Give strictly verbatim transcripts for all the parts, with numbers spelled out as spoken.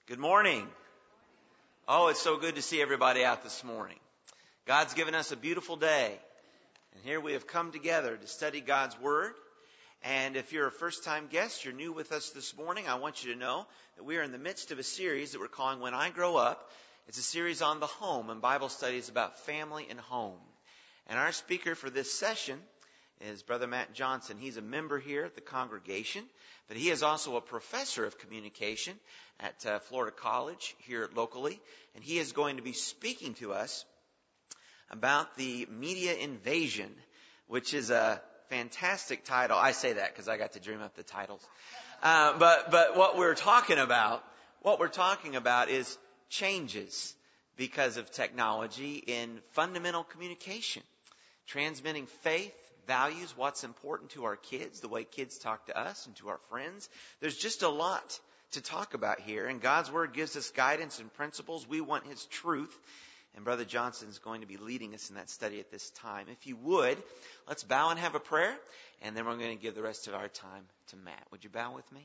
Good morning. Oh, it's so good to see everybody out this morning. God's given us a beautiful day. And here we have come together to study God's Word. And if you're a first-time guest, you're new with us this morning, I want you to know that we are in the midst of a series that we're calling When I Grow Up. It's a series on the home and Bible studies about family and home. And our speaker for this session is Brother Matt Johnson. He's a member here at the congregation, but he is also a professor of communication at uh, Florida College here locally. And he is going to be speaking to us about the media invasion, which is a fantastic title. I say that because I got to dream up the titles. Uh, but but what we're talking about, what we're talking about is changes because of technology in fundamental communication, transmitting faith, values, what's important to our kids, the way kids talk to us and to our friends. There's just a lot to talk about here, and God's Word gives us guidance and principles. We want His truth, and Brother Johnson is going to be leading us in that study at this time. If you would, let's bow and have a prayer, and then we're going to give the rest of our time to Matt. Would you bow with me?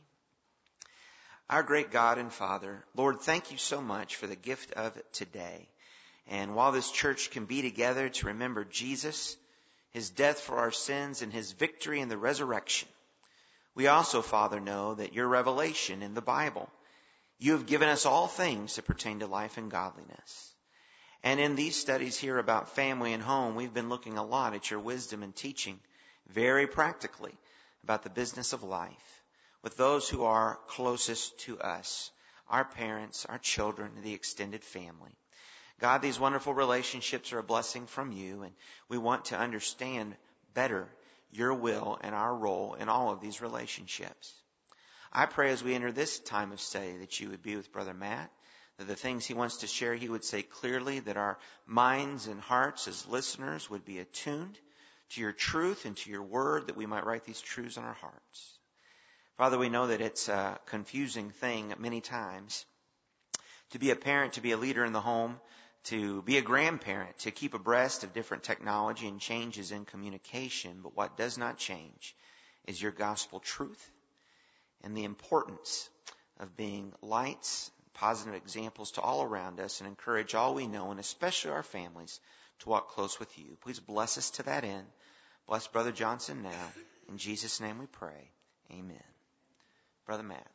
Our great God and Father, Lord, thank you so much for the gift of today. And while this church can be together to remember Jesus, His death for our sins, and His victory in the resurrection, we also, Father, know that your revelation in the Bible, you have given us all things that pertain to life and godliness. And in these studies here about family and home, we've been looking a lot at your wisdom and teaching very practically about the business of life with those who are closest to us, our parents, our children, the extended family. God, these wonderful relationships are a blessing from you, and we want to understand better your will and our role in all of these relationships. I pray as we enter this time of study that you would be with Brother Matt, that the things he wants to share he would say clearly, that our minds and hearts as listeners would be attuned to your truth and to your word, that we might write these truths on our hearts. Father, we know that it's a confusing thing many times to be a parent, to be a leader in the home, to be a grandparent, to keep abreast of different technology and changes in communication. But what does not change is your gospel truth and the importance of being lights, positive examples to all around us, and encourage all we know, and especially our families, to walk close with you. Please bless us to that end. Bless Brother Johnson now. In Jesus' name we pray. Amen. Brother Matt.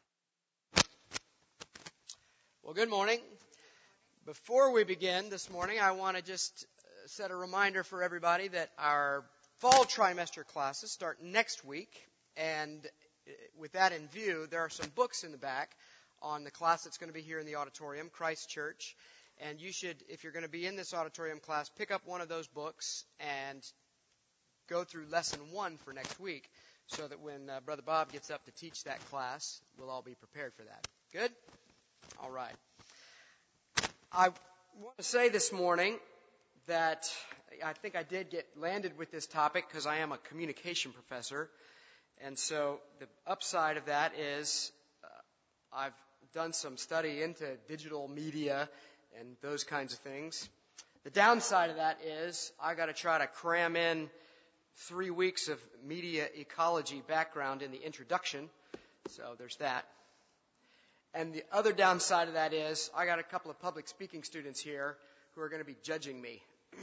Well, good morning. Before we begin this morning, I want to just set a reminder for everybody that our fall trimester classes start next week. And with that in view, there are some books in the back on the class that's going to be here in the auditorium, Christ Church. And you should, if you're going to be in this auditorium class, pick up one of those books and go through lesson one for next week, so that when uh, Brother Bob gets up to teach that class, we'll all be prepared for that. Good? All right. I want to say this morning that I think I did get landed with this topic because I am a communication professor. And so the upside of that is uh, I've done some study into digital media and those kinds of things. The downside of that is I got to try to cram in three weeks of media ecology background in the introduction. So there's that. And the other downside of that is I got a couple of public speaking students here who are going to be judging me.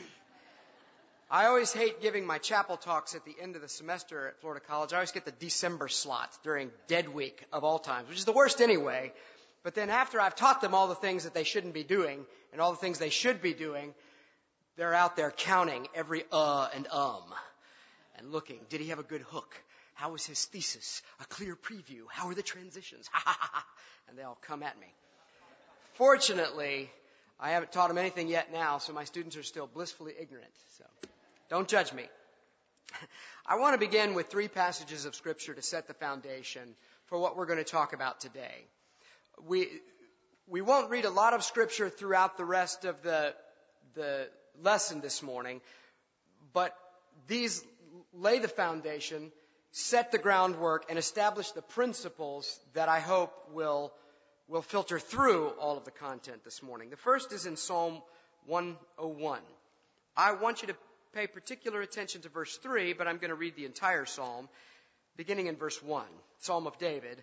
I always hate giving my chapel talks at the end of the semester at Florida College. I always get the December slot during Dead Week of all times, which is the worst anyway. But then after I've taught them all the things that they shouldn't be doing and all the things they should be doing, they're out there counting every uh and um and looking. Did he have a good hook? How was his thesis? A clear preview. How are the transitions? Ha ha ha ha. And they all come at me. Fortunately, I haven't taught them anything yet now, so my students are still blissfully ignorant. So don't judge me. I want to begin with three passages of Scripture to set the foundation for what we're going to talk about today. We we won't read a lot of Scripture throughout the rest of the the lesson this morning, but these lay the foundation, set the groundwork, and establish the principles that I hope will will filter through all of the content this morning. The first is in Psalm one oh one. I want you to pay particular attention to verse three, but I'm going to read the entire psalm, beginning in verse one. Psalm of David.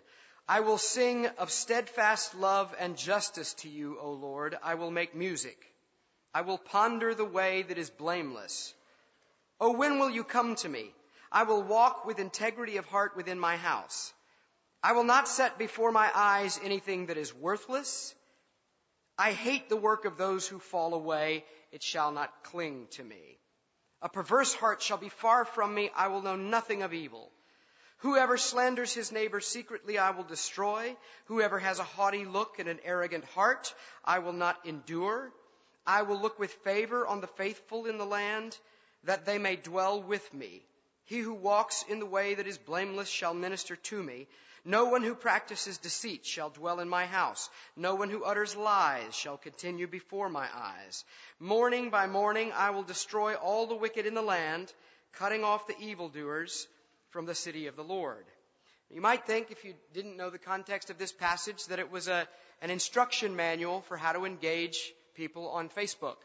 I will sing of steadfast love and justice to you, O Lord. I will make music. I will ponder the way that is blameless. O when will you come to me? I will walk with integrity of heart within my house. I will not set before my eyes anything that is worthless. I hate the work of those who fall away. It shall not cling to me. A perverse heart shall be far from me. I will know nothing of evil. Whoever slanders his neighbor secretly, I will destroy. Whoever has a haughty look and an arrogant heart, I will not endure. I will look with favor on the faithful in the land, that they may dwell with me. He who walks in the way that is blameless shall minister to me. No one who practices deceit shall dwell in my house. No one who utters lies shall continue before my eyes. Morning by morning I will destroy all the wicked in the land, cutting off the evildoers from the city of the Lord. You might think, if you didn't know the context of this passage, that it was a, an instruction manual for how to engage people on Facebook.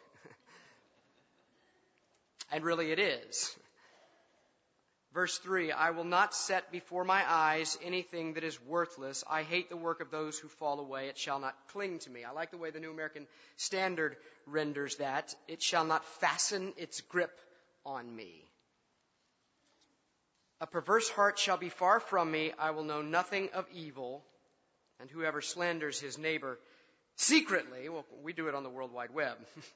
And really it is. Verse three, I will not set before my eyes anything that is worthless. I hate the work of those who fall away. It shall not cling to me. I like the way the New American Standard renders that. It shall not fasten its grip on me. A perverse heart shall be far from me. I will know nothing of evil. And whoever slanders his neighbor secretly, well, we do it on the World Wide Web,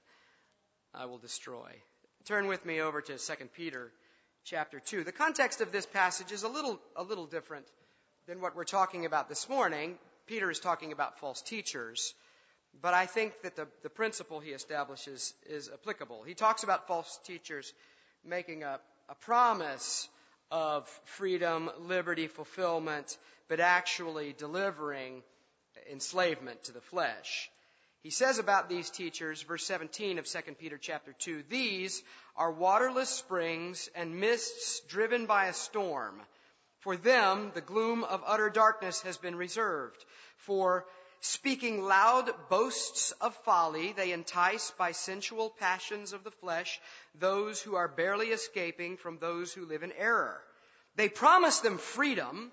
I will destroy. Turn with me over to Second Peter chapter two. The context of this passage is a little, a little different than what we're talking about this morning. Peter is talking about false teachers, but I think that the, the principle he establishes is applicable. He talks about false teachers making a, a promise of freedom, liberty, fulfillment, but actually delivering enslavement to the flesh. He says about these teachers, verse seventeen of Second Peter chapter two, these are waterless springs and mists driven by a storm. For them, the gloom of utter darkness has been reserved. For speaking loud boasts of folly, they entice by sensual passions of the flesh those who are barely escaping from those who live in error. They promise them freedom,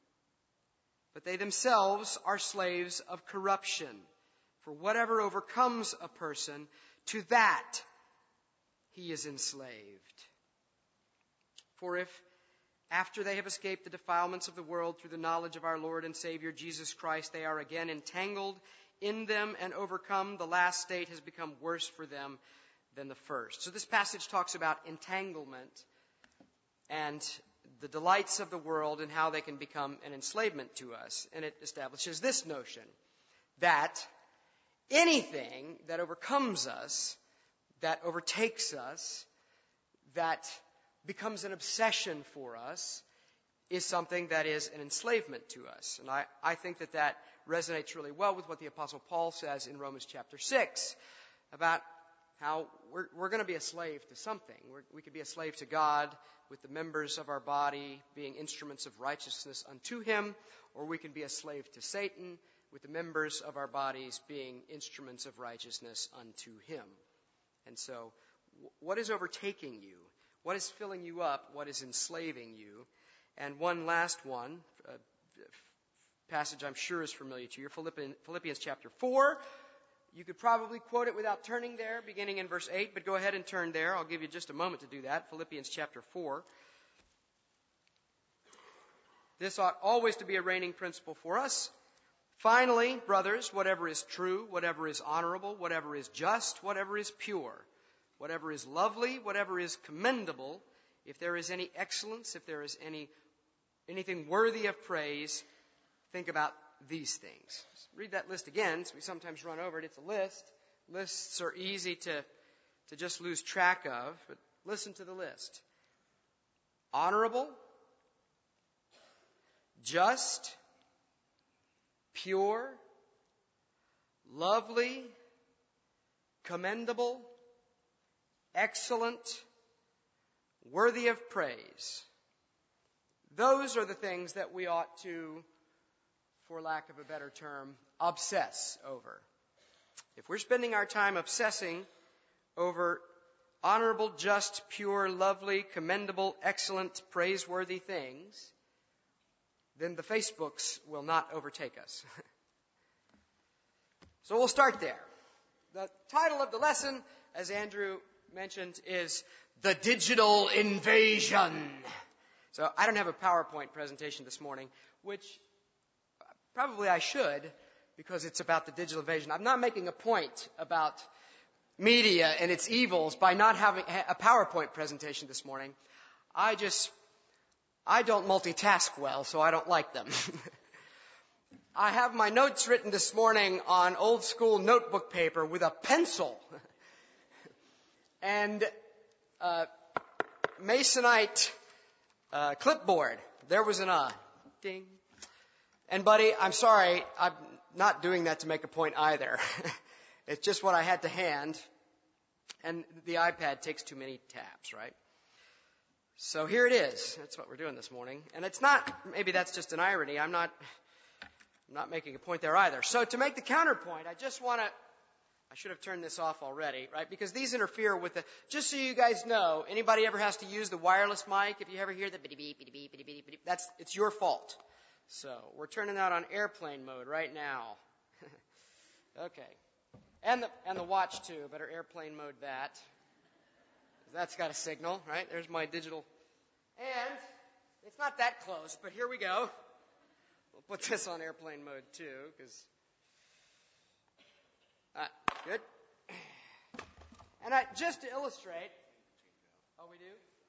but they themselves are slaves of corruption. For whatever overcomes a person, to that he is enslaved. For if, after they have escaped the defilements of the world through the knowledge of our Lord and Savior Jesus Christ, they are again entangled in them and overcome, the last state has become worse for them than the first. So this passage talks about entanglement and the delights of the world and how they can become an enslavement to us. And it establishes this notion that anything that overcomes us, that overtakes us, that becomes an obsession for us, is something that is an enslavement to us. And I, I think that that resonates really well with what the Apostle Paul says in Romans chapter six about how we're, we're going to be a slave to something. We're, we could be a slave to God with the members of our body being instruments of righteousness unto Him, or we can be a slave to Satan with the members of our bodies being instruments of righteousness unto Him. And so, what is overtaking you? What is filling you up? What is enslaving you? And one last one, a passage I'm sure is familiar to you, Philippians, Philippians chapter four. You could probably quote it without turning there, beginning in verse eight, but go ahead and turn there. I'll give you just a moment to do that. Philippians chapter four. This ought always to be a reigning principle for us. Finally, brothers, whatever is true, whatever is honorable, whatever is just, whatever is pure, whatever is lovely, whatever is commendable, if there is any excellence, if there is any anything worthy of praise, think about these things. Read that list again. So we sometimes run over it. It's a list. Lists are easy to, to just lose track of, but listen to the list. Honorable, just, pure, lovely, commendable, excellent, worthy of praise. Those are the things that we ought to, for lack of a better term, obsess over. If we're spending our time obsessing over honorable, just, pure, lovely, commendable, excellent, praiseworthy things, then the Facebooks will not overtake us. So we'll start there. The title of the lesson, as Andrew mentioned, is The Digital Invasion. So I don't have a PowerPoint presentation this morning, which probably I should, because it's about the digital invasion. I'm not making a point about media and its evils by not having a PowerPoint presentation this morning. I just, I don't multitask well, so I don't like them. I have my notes written this morning on old school notebook paper with a pencil and uh, Masonite uh, clipboard. There was an uh, ding. And buddy, I'm sorry, I'm not doing that to make a point either. It's just what I had to hand. And the iPad takes too many tabs, right? So here it is. That's what we're doing this morning. And it's not, maybe that's just an irony. I'm not, I'm not making a point there either. So to make the counterpoint, I just want to, I should have turned this off already, right? Because these interfere with the, just so you guys know, anybody ever has to use the wireless mic, if you ever hear the bitty beep, bitty beep, bitty beep, bitty beep, that's, it's your fault. So we're turning that on airplane mode right now. Okay. And the, and the watch too, better airplane mode that. That's got a signal, right? There's my digital. And it's not that close, but here we go. We'll put this on airplane mode too, because, uh, good. And I, just to illustrate, oh, we do?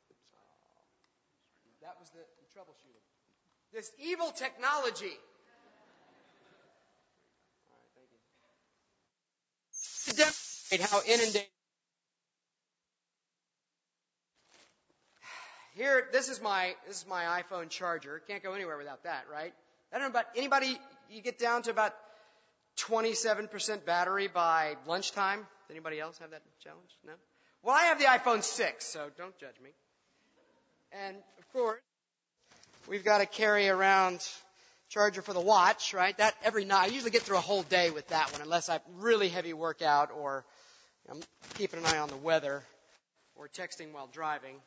Oh, that was the, the troubleshooting. This evil technology. All right, thank you. To demonstrate how inundated. Here, this is my this is my iPhone charger. Can't go anywhere without that, right? I don't know about anybody. You get down to about twenty-seven percent battery by lunchtime. Does anybody else have that challenge? No. Well, I have the iPhone six, so don't judge me. And of course, we've got to carry around charger for the watch, right? That every night. I usually get through a whole day with that one, unless I have really heavy workout or I'm keeping an eye on the weather or texting while driving.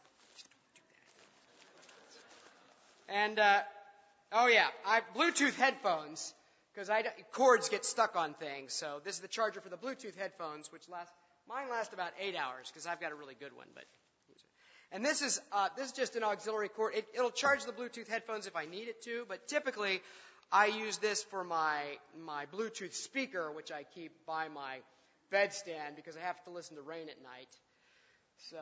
And, uh, oh yeah, I have Bluetooth headphones, because I, cords get stuck on things. So this is the charger for the Bluetooth headphones, which last, mine last about eight hours, because I've got a really good one, but. And this is, uh, this is just an auxiliary cord. It, it'll charge the Bluetooth headphones if I need it to, but typically I use this for my, my Bluetooth speaker, which I keep by my bedstand, because I have to listen to rain at night. So.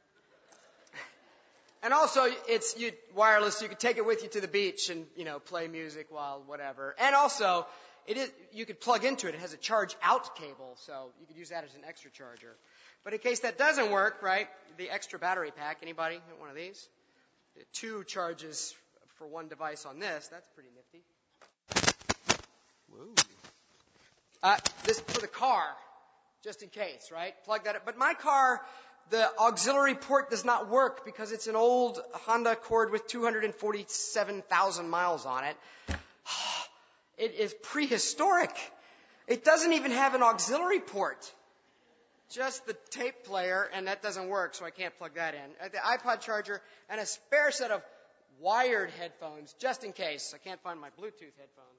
And also, it's you, wireless. You can take it with you to the beach and, you know, play music while whatever. And also, it is you could plug into it. It has a charge-out cable, so you could use that as an extra charger. But in case that doesn't work, right, the extra battery pack. Anybody want one of these? Two charges for one device on this. That's pretty nifty. Whoa. Uh, this for the car, just in case, right? Plug that up. But my car. The auxiliary port does not work because it's an old Honda Accord with two hundred forty-seven thousand miles on it. It is prehistoric. It doesn't even have an auxiliary port. Just the tape player, and that doesn't work, so I can't plug that in. The iPod charger and a spare set of wired headphones, just in case. I can't find my Bluetooth headphones.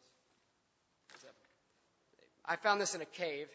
I found this in a cave.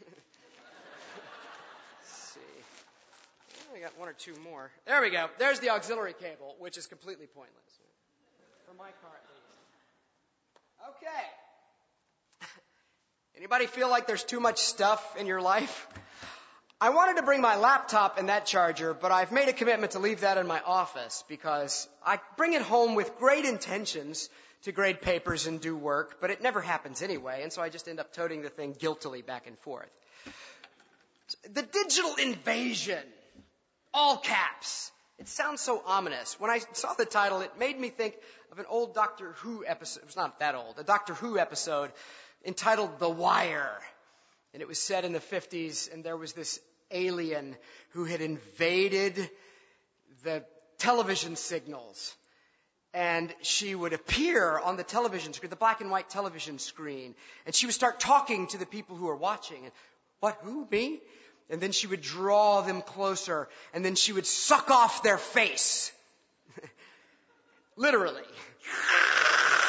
I got one or two more. There we go. There's the auxiliary cable, which is completely pointless. For my car, at least. Okay. Anybody feel like there's too much stuff in your life? I wanted to bring my laptop and that charger, but I've made a commitment to leave that in my office because I bring it home with great intentions to grade papers and do work, but it never happens anyway, and so I just end up toting the thing guiltily back and forth. The digital invasion. All caps. It sounds so ominous. When I saw the title, it made me think of an old Doctor Who episode. It was not that old. A Doctor Who episode entitled The Wire. And it was set in the fifties, and there was this alien who had invaded the television signals. And she would appear on the television screen, the black and white television screen. And she would start talking to the people who are watching. And, what, who, me? And then she would draw them closer, and then she would suck off their face. Literally.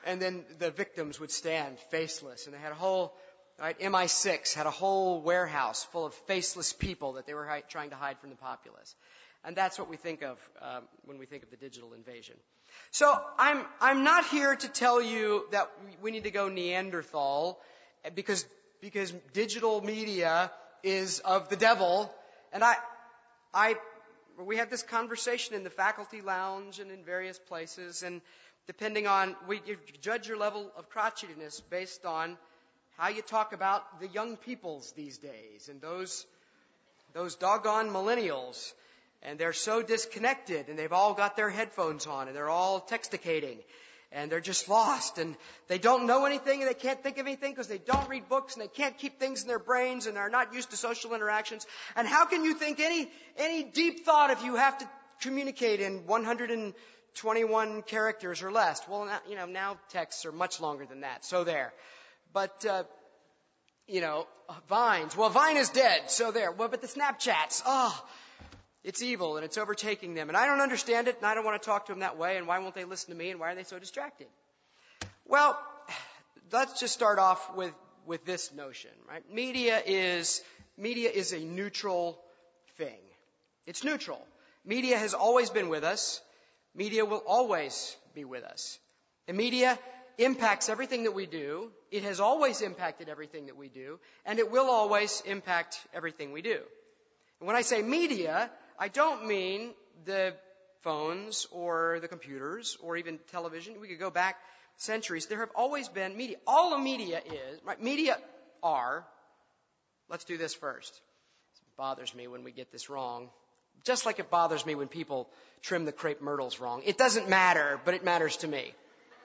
and then the victims would stand faceless. And they had a whole, right, M I six had a whole warehouse full of faceless people that they were hi- trying to hide from the populace. And that's what we think of um, when we think of the digital invasion. So I'm I'm not here to tell you that we need to go Neanderthal because because digital media is of the devil. And I I we had this conversation in the faculty lounge and in various places, and depending on we you judge your level of crotchetiness based on how you talk about the young peoples these days and those those doggone millennials. And they're so disconnected, and they've all got their headphones on, and they're all texticating, and they're just lost, and they don't know anything, and they can't think of anything because they don't read books, and they can't keep things in their brains, and they're not used to social interactions. And how can you think any any deep thought if you have to communicate in one hundred twenty-one characters or less? Well, now, you know, now texts are much longer than that, so there. But, uh, you know, Vines. Well, Vine is dead, so there. Well, but the Snapchats, oh... It's evil, and it's overtaking them. And I don't understand it, and I don't want to talk to them that way, and why won't they listen to me, and why are they so distracted? Well, let's just start off with, with this notion, right? Media is, media is a neutral thing. It's neutral. Media has always been with us. Media will always be with us. And media impacts everything that we do. It has always impacted everything that we do, and it will always impact everything we do. And when I say media, I don't mean the phones or the computers or even television. We could go back centuries. There have always been media. All a media is, right? Media are, let's do this first. It bothers me when we get this wrong. Just like it bothers me when people trim the crepe myrtles wrong. It doesn't matter, but it matters to me.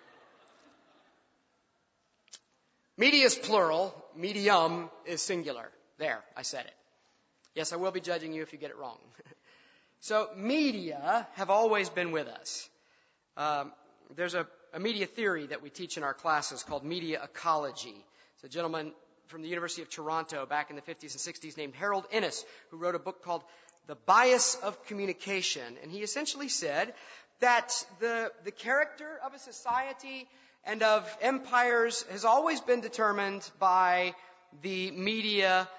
Media is plural. Medium is singular. There, I said it. Yes, I will be judging you if you get it wrong. So media have always been with us. Um, there's a, a media theory that we teach in our classes called media ecology. It's a gentleman from the University of Toronto back in the fifties and sixties named Harold Innis, who wrote a book called The Bias of Communication. And he essentially said that the, the character of a society and of empires has always been determined by the media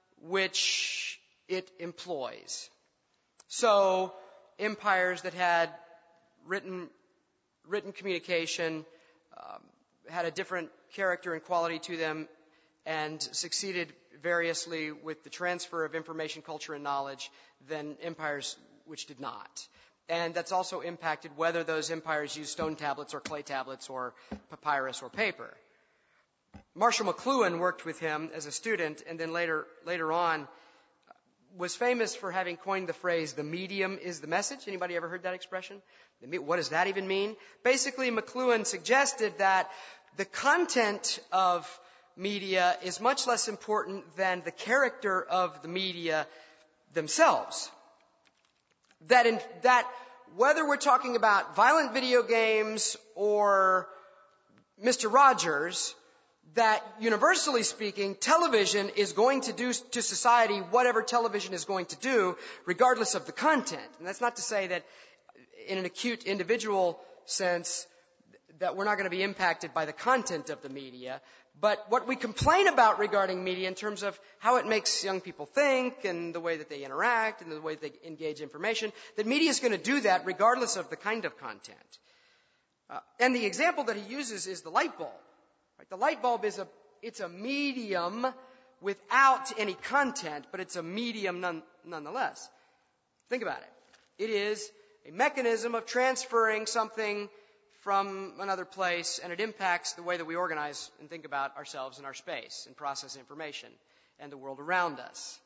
which it employs. So empires that had written written communication um, had a different character and quality to them and succeeded variously with the transfer of information, culture, and knowledge than empires which did not. And that's also impacted whether those empires used stone tablets or clay tablets or papyrus or paper. Marshall McLuhan worked with him as a student, and then later later on was famous for having coined the phrase, the medium is the message. Anybody ever heard that expression? What does that even mean? Basically, McLuhan suggested that the content of media is much less important than the character of the media themselves. That in, that whether we're talking about violent video games or Mister Rogers, that universally speaking, television is going to do to society whatever television is going to do, regardless of the content. And that's not to say that in an acute individual sense that we're not going to be impacted by the content of the media. But what we complain about regarding media in terms of how it makes young people think and the way that they interact and the way that they engage information, that media is going to do that regardless of the kind of content. Uh, and the example that he uses is the light bulb. Right? The light bulb is a, it's a medium without any content, but it's a medium none, nonetheless. Think about it. It is a mechanism of transferring something from another place, and it impacts the way that we organize and think about ourselves and our space and process information and the world around us.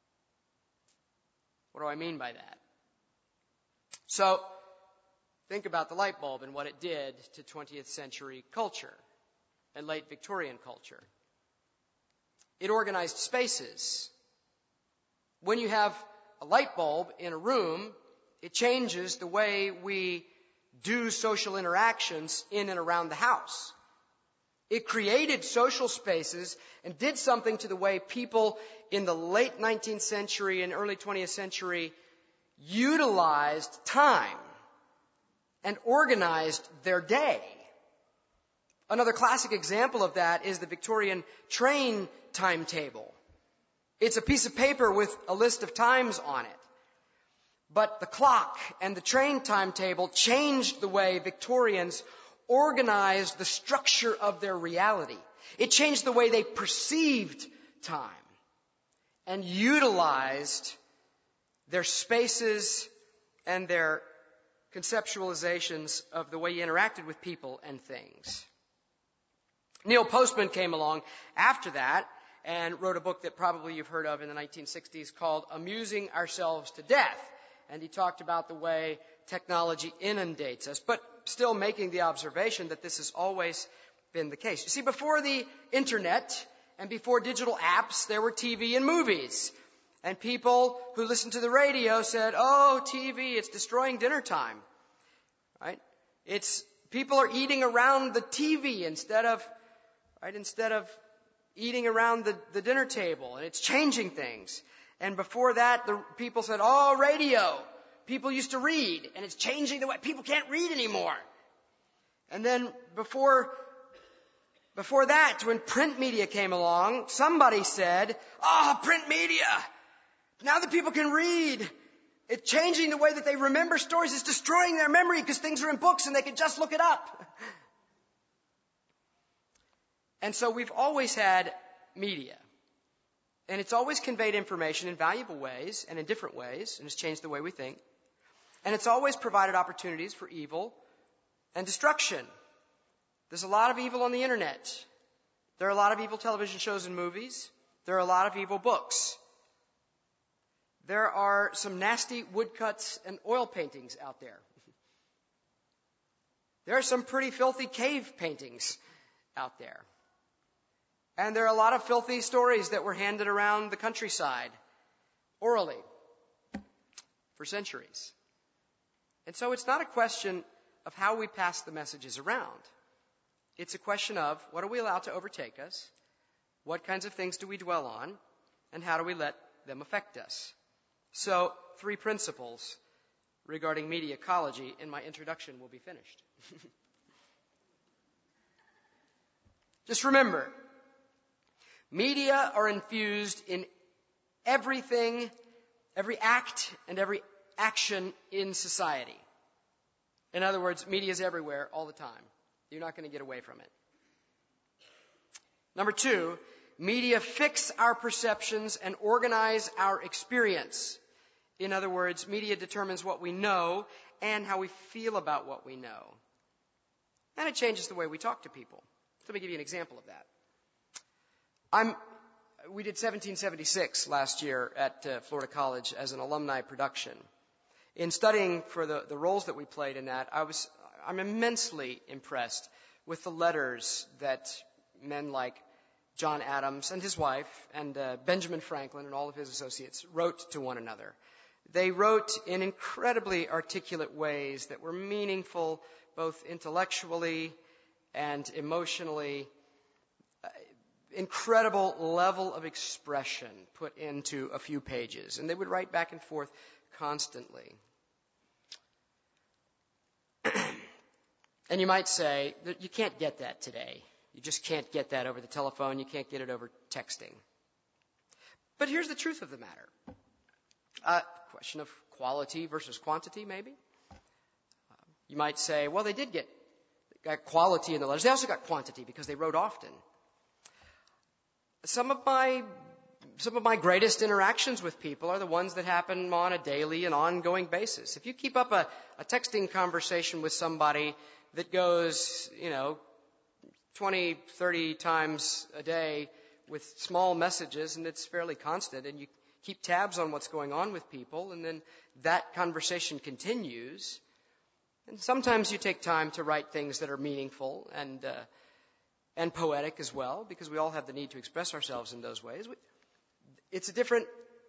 What do I mean by that? So, think about the light bulb and what it did to twentieth century culture and late Victorian culture. It organized spaces. When you have a light bulb in a room, it changes the way we do social interactions in and around the house. It created social spaces and did something to the way people in the late nineteenth century and early twentieth century utilized time and organized their day. Another classic example of that is the Victorian train timetable. It's a piece of paper with a list of times on it. But the clock and the train timetable changed the way Victorians organized the structure of their reality. It changed the way they perceived time and utilized their spaces and their conceptualizations of the way you interacted with people and things. Neil Postman came along after that and wrote a book that probably you've heard of in the nineteen sixties called Amusing Ourselves to Death. And he talked about the way technology inundates us, but still making the observation that this has always been the case. You see, before the internet and before digital apps, there were T V and movies. And people who listened to the radio said, oh, T V, it's destroying dinner time. Right? It's, people are eating around the T V instead of, right, instead of eating around the, the dinner table. And it's changing things. And before that, the people said, oh, radio. People used to read, and it's changing the way people can't read anymore. And then before, before that, when print media came along, somebody said, oh, print media. Now that people can read, it's changing the way that they remember stories. It's destroying their memory because things are in books and they can just look it up. And so we've always had media. And it's always conveyed information in valuable ways and in different ways, and it's changed the way we think. And it's always provided opportunities for evil and destruction. There's a lot of evil on the internet. There are a lot of evil television shows and movies. There are a lot of evil books. There are some nasty woodcuts and oil paintings out there. There are some pretty filthy cave paintings out there. And there are a lot of filthy stories that were handed around the countryside orally for centuries. And so it's not a question of how we pass the messages around. It's a question of what are we allowed to overtake us, what kinds of things do we dwell on, and how do we let them affect us. So three principles regarding media ecology in my introduction will be finished. Just remember, media are infused in everything, every act and every action in society. In other words, media is everywhere all the time. You're not going to get away from it. Number two, media fix our perceptions and organize our experience. In other words, media determines what we know and how we feel about what we know. And it changes the way we talk to people. Let me give you an example of that. I'm, we did seventeen seventy-six last year at uh, Florida College as an alumni production. In studying for the, the roles that we played in that, I was, I'm immensely impressed with the letters that men like John Adams and his wife and uh, Benjamin Franklin and all of his associates wrote to one another. They wrote in incredibly articulate ways that were meaningful both intellectually and emotionally. Uh, incredible level of expression put into a few pages. And they would write back and forth constantly. And you might say that you can't get that today. You just can't get that over the telephone. You can't get it over texting. But here's the truth of the matter. A question of quality versus quantity, maybe. Uh, you might say, well, they did get got quality in the letters. They also got quantity because they wrote often. Some of my some of my greatest interactions with people are the ones that happen on a daily and ongoing basis. If you keep up a, a texting conversation with somebody that goes, you know, twenty, thirty times a day with small messages, and it's fairly constant, and you keep tabs on what's going on with people, and then that conversation continues. And sometimes you take time to write things that are meaningful and uh, and poetic as well, because we all have the need to express ourselves in those ways. It's a different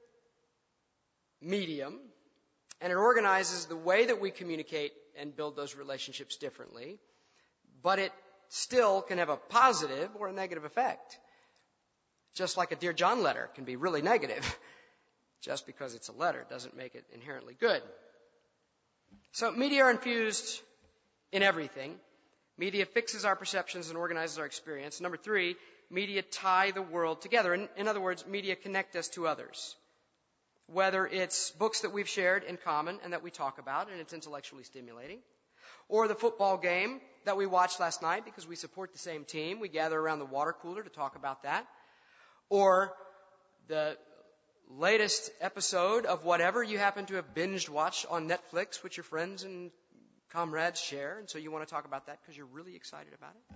medium, and it organizes the way that we communicate and build those relationships differently, but it still can have a positive or a negative effect. Just like a Dear John letter can be really negative. Just because it's a letter doesn't make it inherently good. So media are infused in everything. Media fixes our perceptions and organizes our experience. Number three, media tie the world together. In, in other words, media connect us to others. Whether it's books that we've shared in common and that we talk about and it's intellectually stimulating, or the football game that we watched last night because we support the same team. We gather around the water cooler to talk about that. Or the latest episode of whatever you happen to have binged watched on Netflix, which your friends and comrades share, and so you want to talk about that because you're really excited about it.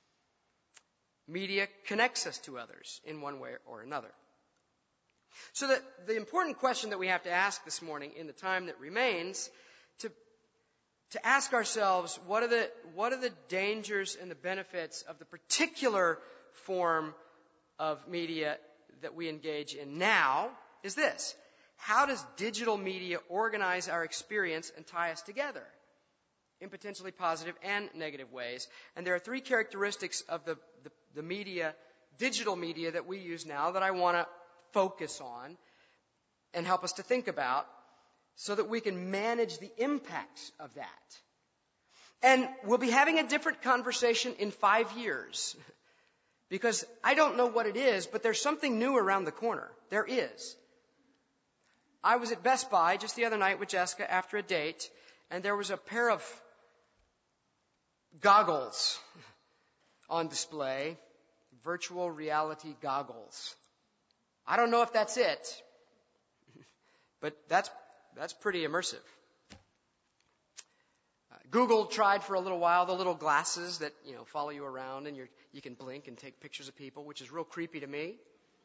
Media connects us to others in one way or another. So that the important question that we have to ask this morning in the time that remains, to to ask ourselves, what are the what are the dangers and the benefits of the particular form of media that we engage in now, is this: how does digital media organize our experience and tie us together in potentially positive and negative ways? And there are three characteristics of the, the, the media, digital media that we use now that I want to focus on and help us to think about so that we can manage the impacts of that. And we'll be having a different conversation in five years because I don't know what it is, but there's something new around the corner. There is. I was at Best Buy just the other night with Jessica after a date, and there was a pair of goggles on display, virtual reality goggles. I don't know if that's it, but that's that's pretty immersive. Uh, Google tried for a little while the little glasses that, you know, follow you around and you're, you can blink and take pictures of people, which is real creepy to me.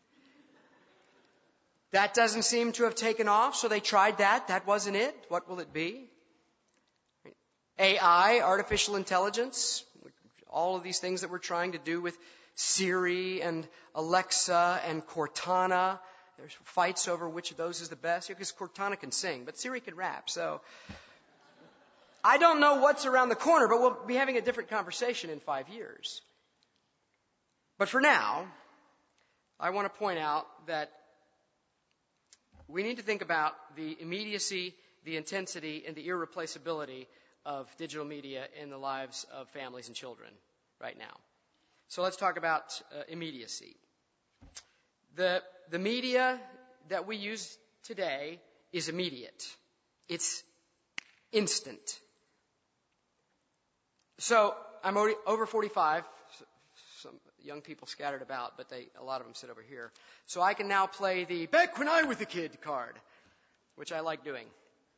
That doesn't seem to have taken off, so they tried that. That wasn't it. What will it be? A I, artificial intelligence, all of these things that we're trying to do with Siri and Alexa and Cortana. There's fights over which of those is the best, because Cortana can sing, but Siri can rap. So I don't know what's around the corner, but we'll be having a different conversation in five years. But for now, I want to point out that we need to think about the immediacy, the intensity, and the irreplaceability of digital media in the lives of families and children right now. So let's talk about uh, immediacy. The, the media that we use today is immediate. It's instant. So I'm over forty-five. Some young people scattered about, but they, a lot of them sit over here. So I can now play the "Back When I Was a Kid" card, which I like doing.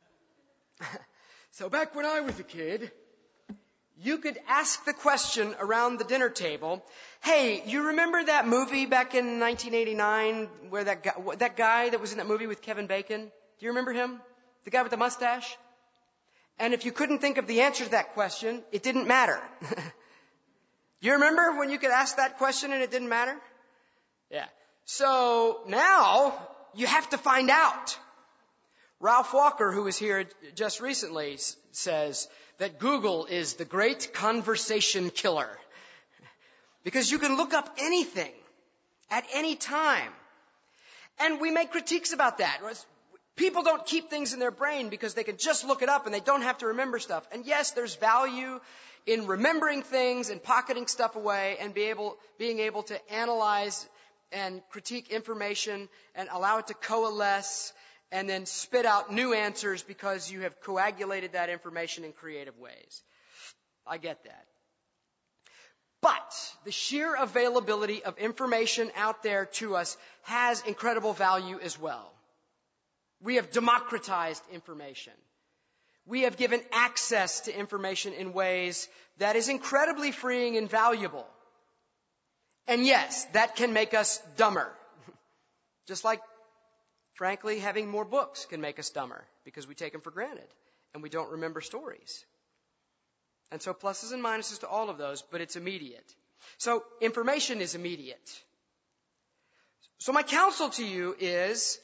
So back when I was a kid, you could ask the question around the dinner table, hey, you remember that movie back in nineteen eighty-nine where that guy, that guy that was in that movie with Kevin Bacon? Do you remember him? The guy with the mustache? And if you couldn't think of the answer to that question, it didn't matter. You remember when you could ask that question and it didn't matter? Yeah. So now you have to find out. Ralph Walker, who was here just recently, s- says that Google is the great conversation killer. Because you can look up anything at any time. And we make critiques about that. People don't keep things in their brain because they can just look it up and they don't have to remember stuff. And yes, there's value in remembering things and pocketing stuff away and be able, being able to analyze and critique information and allow it to coalesce and then spit out new answers because you have coagulated that information in creative ways. I get that. But the sheer availability of information out there to us has incredible value as well. We have democratized information. We have given access to information in ways that is incredibly freeing and valuable. And yes, that can make us dumber. Just like, frankly, having more books can make us dumber because we take them for granted and we don't remember stories. And so pluses and minuses to all of those, but it's immediate. So information is immediate. So my counsel to you is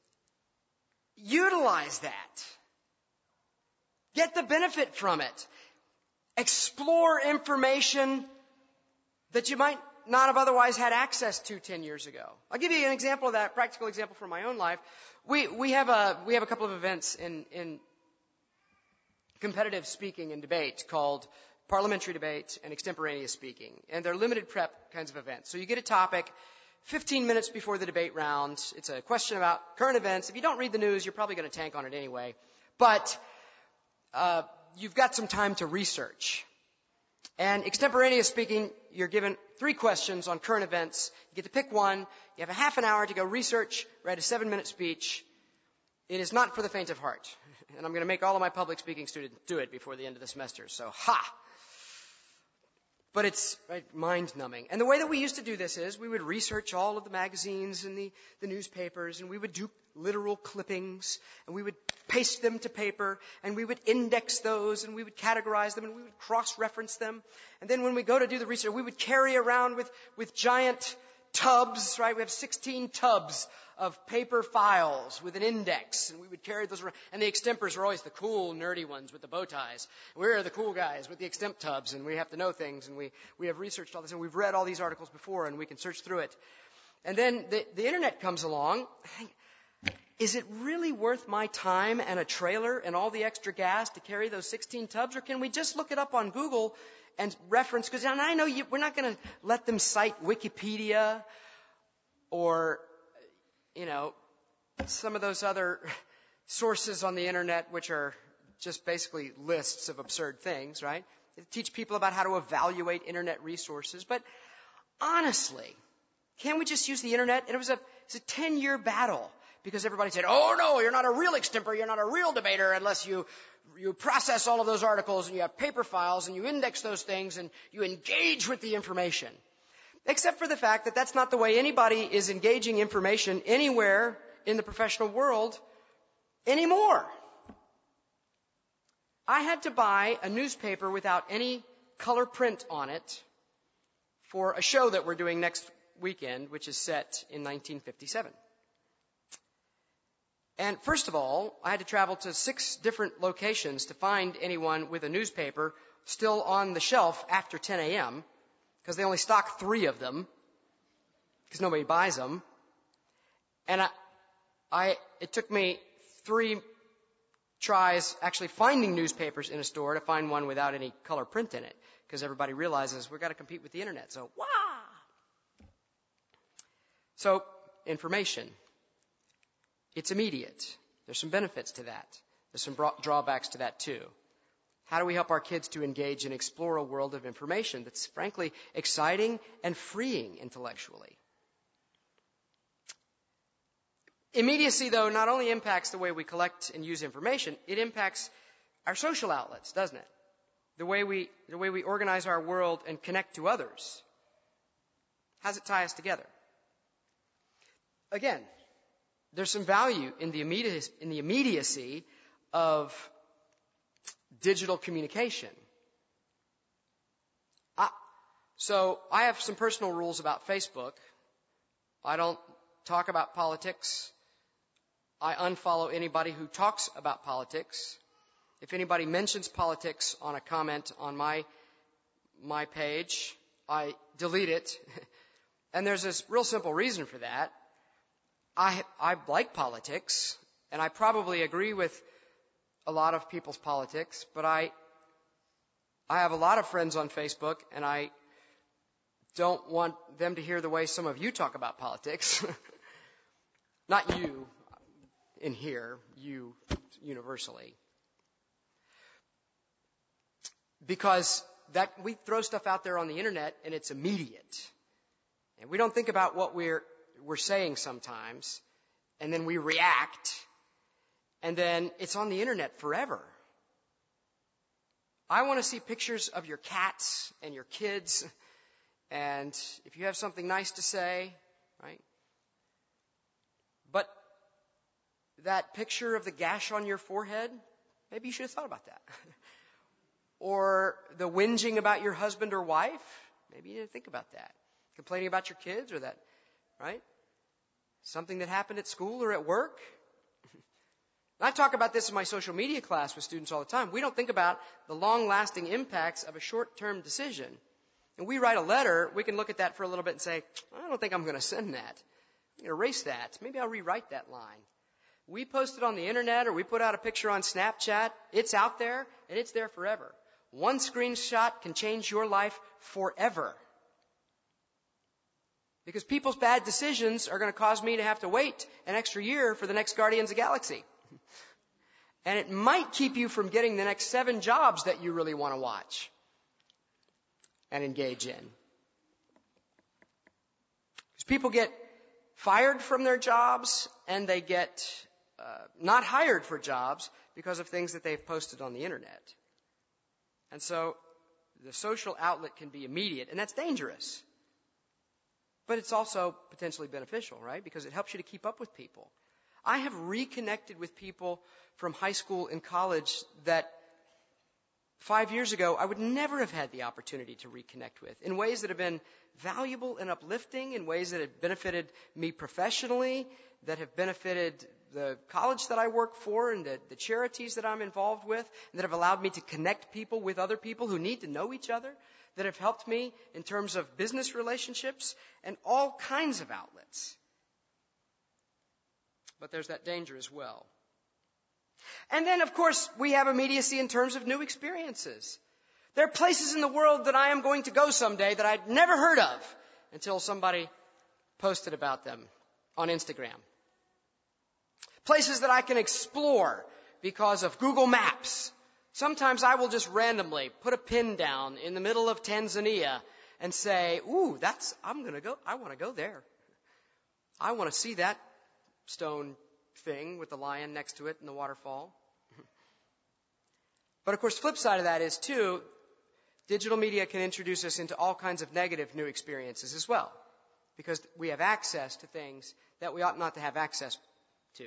utilize that. Get the benefit from it. Explore information that you might not have otherwise had access to ten years ago. I'll give you an example of that, practical example from my own life. We, we have a, we have a couple of events in, in competitive speaking and debate called parliamentary debate, and extemporaneous speaking. And they're limited prep kinds of events. So you get a topic fifteen minutes before the debate round. It's a question about current events. If you don't read the news, you're probably going to tank on it anyway. But uh, you've got some time to research. And extemporaneous speaking, you're given three questions on current events. You get to pick one. You have a half an hour to go research, write a seven-minute speech. It is not for the faint of heart. And I'm going to make all of my public speaking students do it before the end of the semester. So, ha! But it's right, mind-numbing. And the way that we used to do this is we would research all of the magazines and the, the newspapers, and we would do literal clippings, and we would paste them to paper, and we would index those, and we would categorize them, and we would cross-reference them. And then when we go to do the research, we would carry around with, with giant tubs, right? We have sixteen tubs of paper files with an index, and we would carry those around. And the extempors were always the cool, nerdy ones with the bow ties. We're the cool guys with the extemp tubs, and we have to know things, and we, we have researched all this, and we've read all these articles before, and we can search through it. And then the, the internet comes along. Is it really worth my time and a trailer and all the extra gas to carry those sixteen tubs, or can we just look it up on Google and reference? Because I know you, we're not going to let them cite Wikipedia or, you know, some of those other sources on the internet, which are just basically lists of absurd things, right? They teach people about how to evaluate internet resources. But honestly, can't we just use the internet? And it was a, it's a ten-year battle because everybody said, oh, no, you're not a real extemper, you're not a real debater unless you you process all of those articles and you have paper files and you index those things and you engage with the information. Except for the fact that that's not the way anybody is engaging information anywhere in the professional world anymore. I had to buy a newspaper without any color print on it for a show that we're doing next weekend, which is set in nineteen fifty-seven. And first of all, I had to travel to six different locations to find anyone with a newspaper still on the shelf after ten a.m., because they only stock three of them, because nobody buys them. And I, I, it took me three tries actually finding newspapers in a store to find one without any color print in it, because everybody realizes we've got to compete with the internet. So, wah! So, information. It's immediate. There's some benefits to that. There's some drawbacks to that too. How do we help our kids to engage and explore a world of information that's frankly exciting and freeing intellectually? Immediacy, though, not only impacts the way we collect and use information, it impacts our social outlets, doesn't it? The way we, the way we organize our world and connect to others. How does it tie us together? Again, there's some value in the immediacy, in the immediacy of digital communication. I, so I have some personal rules about Facebook. I don't talk about politics. I unfollow anybody who talks about politics. If anybody mentions politics on a comment on my my page, I delete it. And there's this real simple reason for that. I, I like politics, and I probably agree with a lot of people's politics, but I, I have a lot of friends on Facebook, and I don't want them to hear the way some of you talk about politics. Not you in here, you universally. Because that we throw stuff out there on the internet, and it's immediate. And we don't think about what we're we're saying sometimes, and then we react, and then it's on the internet forever. I want to see pictures of your cats and your kids, and if you have something nice to say, right? But that picture of the gash on your forehead, maybe you should have thought about that. Or the whinging about your husband or wife, maybe you didn't think about that. Complaining about your kids or that, right? Something that happened at school or at work. I talk about this in my social media class with students all the time. We don't think about the long-lasting impacts of a short-term decision. And we write a letter, we can look at that for a little bit and say, I don't think I'm going to send that. I'm going to erase that. Maybe I'll rewrite that line. We post it on the internet or we put out a picture on Snapchat. It's out there and it's there forever. one screenshot can change your life forever. Because people's bad decisions are going to cause me to have to wait an extra year for the next Guardians of the Galaxy. And it might keep you from getting the next seven jobs that you really want to watch and engage in. Because people get fired from their jobs and they get uh, not hired for jobs because of things that they've posted on the internet. And so the social outlet can be immediate, and that's dangerous. But it's also potentially beneficial, right? Because it helps you to keep up with people. I have reconnected with people from high school and college that five years ago I would never have had the opportunity to reconnect with in ways that have been valuable and uplifting, in ways that have benefited me professionally, that have benefited the college that I work for and the, the charities that I'm involved with, and that have allowed me to connect people with other people who need to know each other, that have helped me in terms of business relationships and all kinds of outlets. But there's that danger as well. And then, of course, we have immediacy in terms of new experiences. There are places in the world that I am going to go someday that I'd never heard of until somebody posted about them on Instagram. Places that I can explore because of Google Maps. Sometimes I will just randomly put a pin down in the middle of Tanzania and say, ooh, that's, I'm going to go, I want to go there. I want to see that stone thing with the lion next to it and the waterfall. But of course, the flip side of that is too, digital media can introduce us into all kinds of negative new experiences as well, because we have access to things that we ought not to have access to.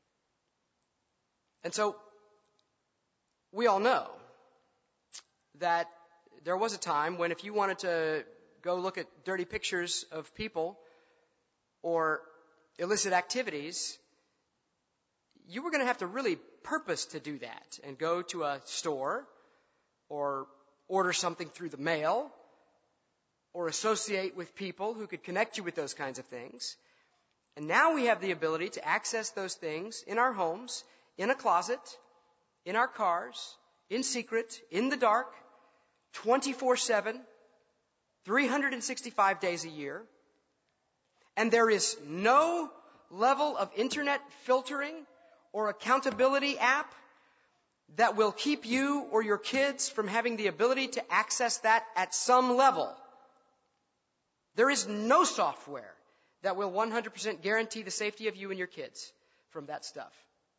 And so, we all know that there was a time when if you wanted to go look at dirty pictures of people or illicit activities, you were going to have to really purpose to do that and go to a store or order something through the mail or associate with people who could connect you with those kinds of things. And now we have the ability to access those things in our homes, in a closet, in our cars, in secret, in the dark, twenty-four seven, three hundred sixty-five days a year. And there is no level of internet filtering or accountability app that will keep you or your kids from having the ability to access that at some level. There is no software that will one hundred percent guarantee the safety of you and your kids from that stuff.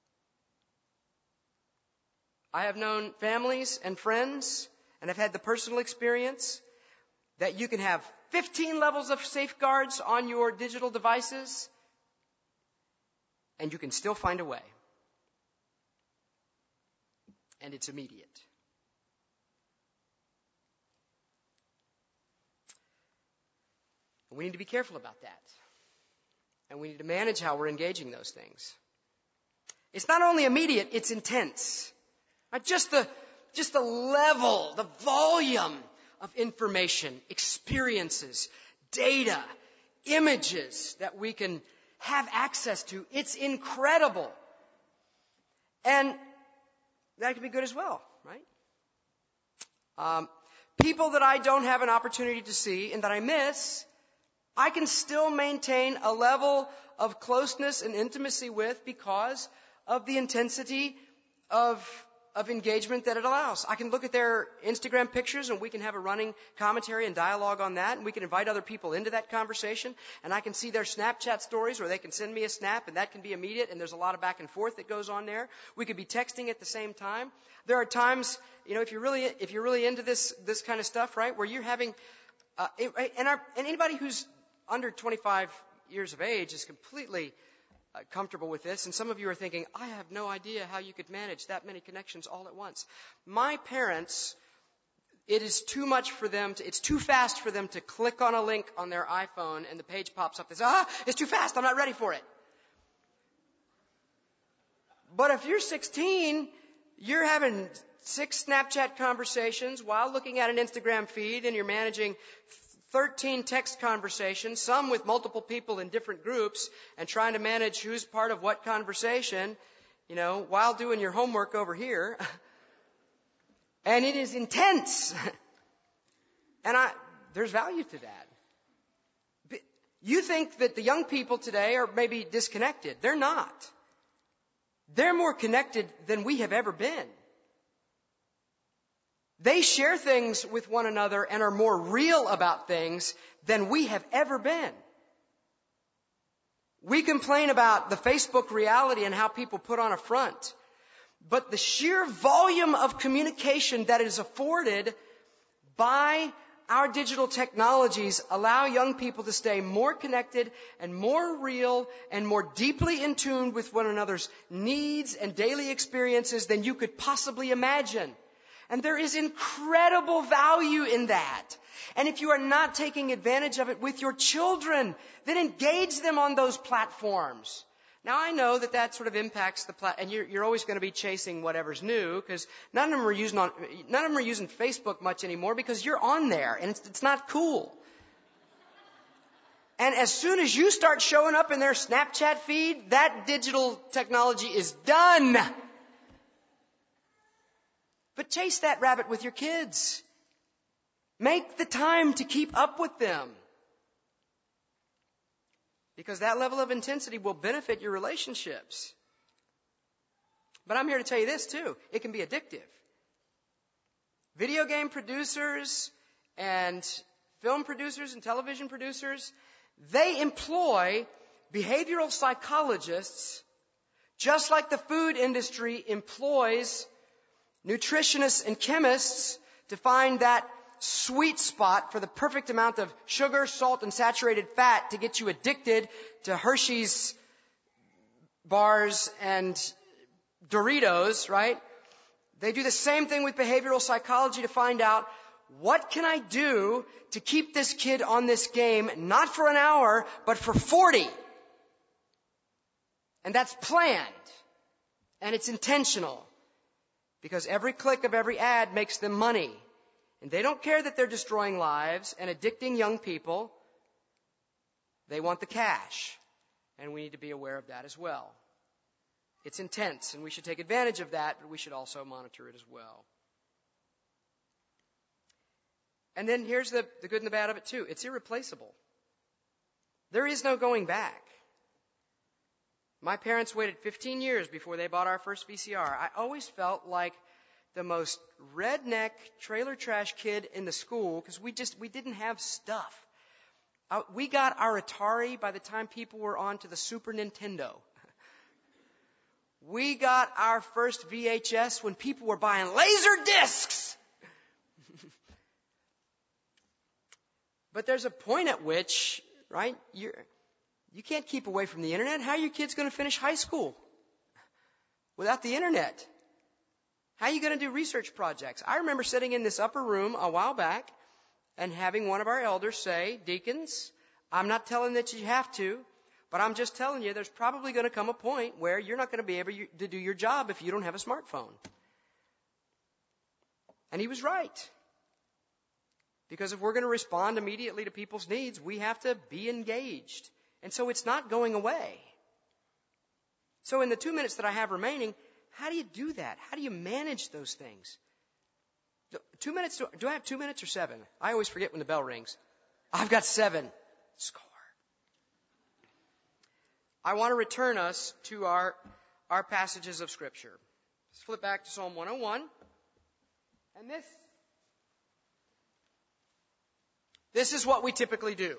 I have known families and friends, and I've had the personal experience that you can have fifteen levels of safeguards on your digital devices, and you can still find a way. And it's immediate. We need to be careful about that. And we need to manage how we're engaging those things. It's not only immediate, it's intense. Just the, just the level, the volume of information, experiences, data, images that we can have access to. It's incredible. And that can be good as well, right? Um, people that I don't have an opportunity to see and that I miss, I can still maintain a level of closeness and intimacy with because of the intensity of of engagement that it allows. I can look at their Instagram pictures and we can have a running commentary and dialogue on that, and we can invite other people into that conversation, and I can see their Snapchat stories, or they can send me a snap, and that can be immediate, and there's a lot of back and forth that goes on there. We could be texting at the same time. There are times, you know, if you're really if you're really into this this kind of stuff, right, where you're having uh, and our, and anybody who's under twenty-five years of age is completely Uh, comfortable with this, and some of you are thinking, I have no idea how you could manage that many connections all at once. My parents, it is too much for them to, it's too fast for them to click on a link on their iPhone and the page pops up. They say, ah, it's too fast, I'm not ready for it. But if you're sixteen, you're having six Snapchat conversations while looking at an Instagram feed, and you're managing thirteen text conversations, some with multiple people in different groups, and trying to manage who's part of what conversation, you know, while doing your homework over here. And it is intense. And I, there's value to that. But you think that the young people today are maybe disconnected. They're not. They're more connected than we have ever been. They share things with one another and are more real about things than we have ever been. We complain about the Facebook reality and how people put on a front. But the sheer volume of communication that is afforded by our digital technologies allow young people to stay more connected and more real and more deeply in tune with one another's needs and daily experiences than you could possibly imagine. And there is incredible value in that. And if you are not taking advantage of it with your children, then engage them on those platforms. Now, I know that that sort of impacts the plat, and you're, you're always going to be chasing whatever's new, because none of them are using on, none of them are using Facebook much anymore because you're on there, and it's, it's not cool. And as soon as you start showing up in their Snapchat feed, that digital technology is done. But chase that rabbit with your kids. Make the time to keep up with them. Because that level of intensity will benefit your relationships. But I'm here to tell you this too. It can be addictive. Video game producers and film producers and television producers, they employ behavioral psychologists just like the food industry employs nutritionists and chemists to find that sweet spot for the perfect amount of sugar, salt, and saturated fat to get you addicted to Hershey's bars and Doritos, right? They do the same thing with behavioral psychology to find out what can I do to keep this kid on this game, not for an hour, but for forty. And that's planned. And it's intentional. Because every click of every ad makes them money. And they don't care that they're destroying lives and addicting young people. They want the cash. And we need to be aware of that as well. It's intense, and we should take advantage of that, but we should also monitor it as well. And then here's the, the good and the bad of it too. It's irreplaceable. There is no going back. My parents waited fifteen years before they bought our first V C R. I always felt like the most redneck trailer trash kid in the school because we just, we didn't have stuff. Uh, we got our Atari by the time people were on to the Super Nintendo. We got our first V H S when people were buying laser discs. But there's a point at which, right, you're, you can't keep away from the internet. How are your kids going to finish high school without the internet? How are you going to do research projects? I remember sitting in this upper room a while back and having one of our elders say, "Deacons, I'm not telling that you have to, but I'm just telling you there's probably going to come a point where you're not going to be able to do your job if you don't have a smartphone." And he was right. Because if we're going to respond immediately to people's needs, we have to be engaged. And so it's not going away. So in the two minutes that I have remaining, how do you do that? How do you manage those things? Two minutes, do I have two minutes or seven? I always forget when the bell rings. I've got seven. Score. I want to return us to our, our passages of Scripture. Let's flip back to Psalm one oh one. And this, this is what we typically do.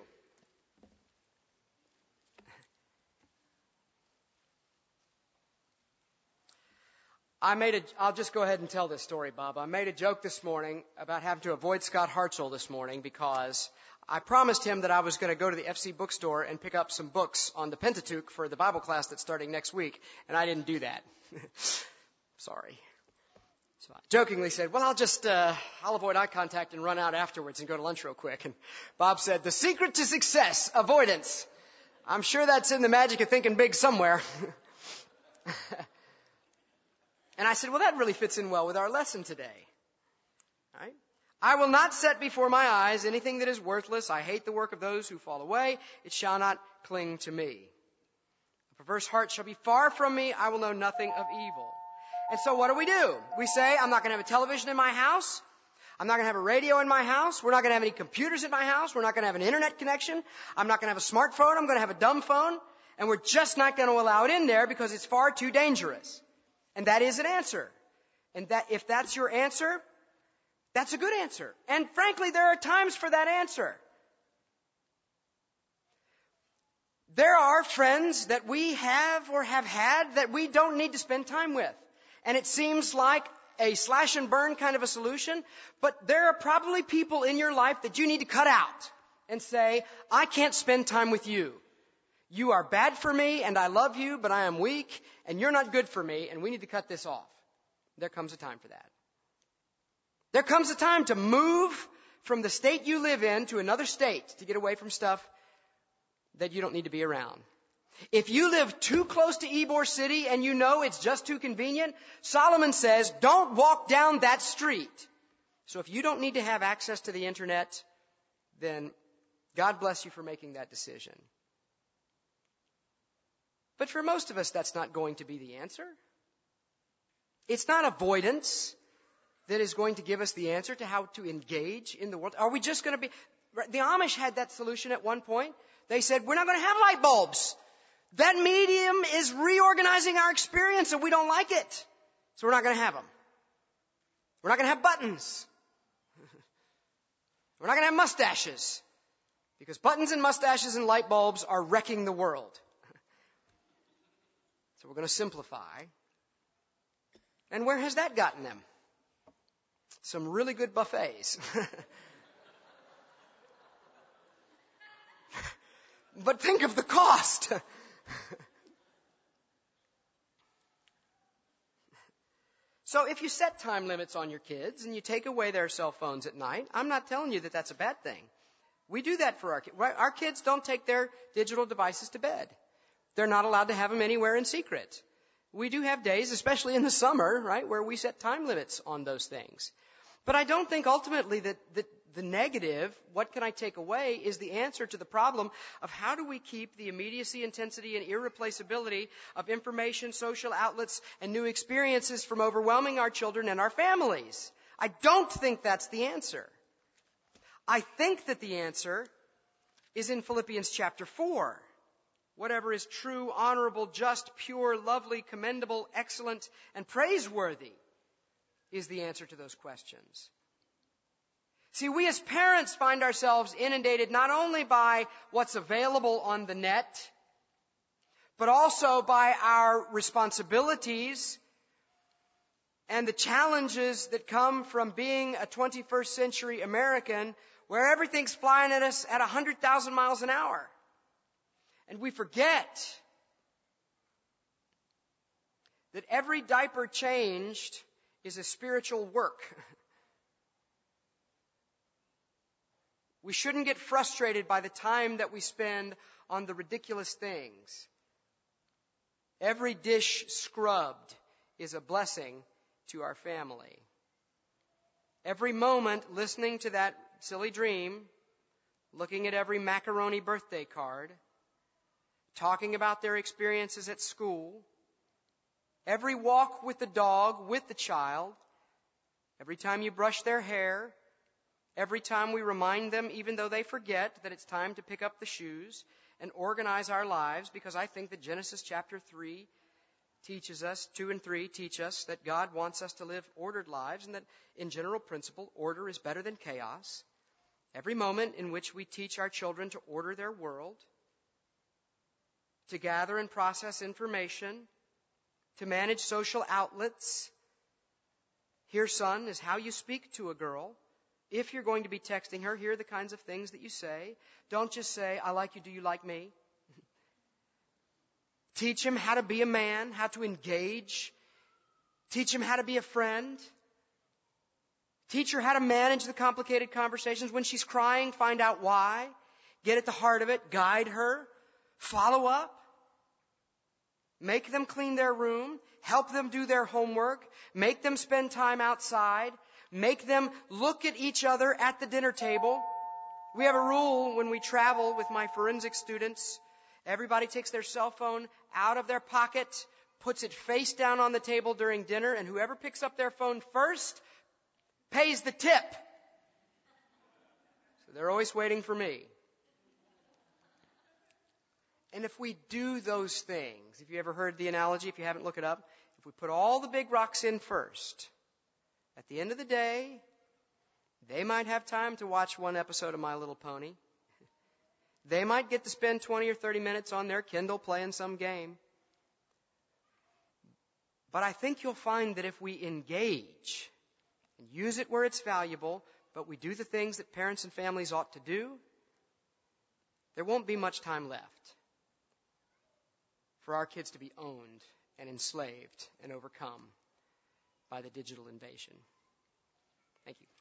I made a, I'll just go ahead and tell this story, Bob. I made a joke this morning about having to avoid Scott Hartzell this morning because I promised him that I was going to go to the F C bookstore and pick up some books on the Pentateuch for the Bible class that's starting next week, and I didn't do that. Sorry. So I jokingly said, well, I'll just, uh, I'll avoid eye contact and run out afterwards and go to lunch real quick. And Bob said, the secret to success, avoidance. I'm sure that's in the magic of thinking big somewhere. And I said, well, that really fits in well with our lesson today. Right? I will not set before my eyes anything that is worthless. I hate the work of those who fall away. It shall not cling to me. A perverse heart shall be far from me. I will know nothing of evil. And so what do we do? We say, I'm not going to have a television in my house. I'm not going to have a radio in my house. We're not going to have any computers in my house. We're not going to have an internet connection. I'm not going to have a smartphone. I'm going to have a dumb phone. And we're just not going to allow it in there because it's far too dangerous. And that is an answer. And that, if that's your answer, that's a good answer. And frankly, there are times for that answer. There are friends that we have or have had that we don't need to spend time with. And it seems like a slash and burn kind of a solution, but there are probably people in your life that you need to cut out and say, I can't spend time with you. You are bad for me and I love you, but I am weak and you're not good for me and we need to cut this off. There comes a time for that. There comes a time to move from the state you live in to another state to get away from stuff that you don't need to be around. If you live too close to Ybor City and you know it's just too convenient, Solomon says, don't walk down that street. So if you don't need to have access to the internet, then God bless you for making that decision. But for most of us, that's not going to be the answer. It's not avoidance that is going to give us the answer to how to engage in the world. Are we just going to be... The Amish had that solution at one point. They said, we're not going to have light bulbs. That medium is reorganizing our experience and we don't like it. So we're not going to have them. We're not going to have buttons. We're not going to have mustaches. Because buttons and mustaches and light bulbs are wrecking the world. So we're going to simplify. And where has that gotten them? Some really good buffets. But think of the cost. So if you set time limits on your kids and you take away their cell phones at night, I'm not telling you that that's a bad thing. We do that for our kids. Our kids don't take their digital devices to bed. They're not allowed to have them anywhere in secret. We do have days, especially in the summer, right, where we set time limits on those things. But I don't think ultimately that, that the negative, what can I take away, is the answer to the problem of how do we keep the immediacy, intensity, and irreplaceability of information, social outlets, and new experiences from overwhelming our children and our families. I don't think that's the answer. I think that the answer is in Philippians chapter four. Whatever is true, honorable, just, pure, lovely, commendable, excellent, and praiseworthy is the answer to those questions. See, we as parents find ourselves inundated not only by what's available on the net, but also by our responsibilities and the challenges that come from being a twenty-first century American where everything's flying at us at one hundred thousand miles an hour. And we forget that every diaper changed is a spiritual work. We shouldn't get frustrated by the time that we spend on the ridiculous things. Every dish scrubbed is a blessing to our family. Every moment listening to that silly dream, looking at every macaroni birthday card, talking about their experiences at school, every walk with the dog, with the child, every time you brush their hair, every time we remind them, even though they forget, that it's time to pick up the shoes and organize our lives, because I think that Genesis chapter three teaches us, two and three teach us that God wants us to live ordered lives, and that in general principle, order is better than chaos. Every moment in which we teach our children to order their world, to gather and process information, to manage social outlets. Here, son, is how you speak to a girl. If you're going to be texting her, here are the kinds of things that you say. Don't just say, I like you, do you like me? Teach him how to be a man, how to engage. Teach him how to be a friend. Teach her how to manage the complicated conversations. When she's crying, find out why. Get at the heart of it. Guide her. Follow up. Make them clean their room. Help them do their homework. Make them spend time outside. Make them look at each other at the dinner table. We have a rule when we travel with my forensic students. Everybody takes their cell phone out of their pocket, puts it face down on the table during dinner, and whoever picks up their phone first pays the tip. So they're always waiting for me. And if we do those things, if you ever heard the analogy, if you haven't, look it up. If we put all the big rocks in first, at the end of the day, they might have time to watch one episode of My Little Pony. They might get to spend twenty or thirty minutes on their Kindle playing some game. But I think you'll find that if we engage and use it where it's valuable, but we do the things that parents and families ought to do, there won't be much time left for our kids to be owned and enslaved and overcome by the digital invasion. Thank you.